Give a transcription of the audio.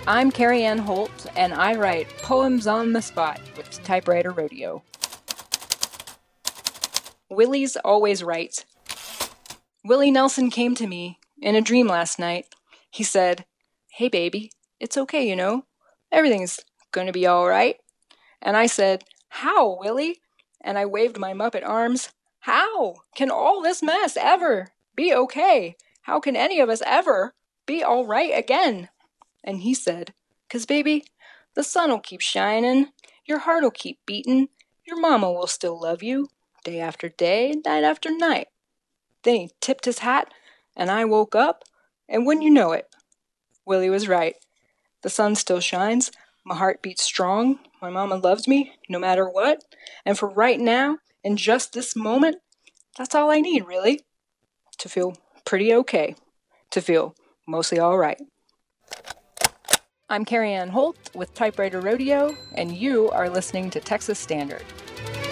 I'm Carrie Ann Holt, and I write Poems on the Spot with Typewriter Rodeo. Willie's always right. Willie Nelson came to me in a dream last night. He said, "Hey baby, it's okay, you know. Everything's gonna be all right." And I said, "How, Willie?" And I waved my Muppet arms. "How can all this mess ever be okay? How can any of us ever be all right again?" And he said, "'Cause baby, the sun'll keep shining, your heart'll keep beating, your mama will still love you, day after day, night after night." Then he tipped his hat, and I woke up, and wouldn't you know it, Willie was right. The sun still shines, my heart beats strong, my mama loves me, no matter what, and for right now, in just this moment, that's all I need, really, to feel pretty okay, to feel mostly all right. I'm Carrie Ann Holt with Typewriter Rodeo, and you are listening to Texas Standard.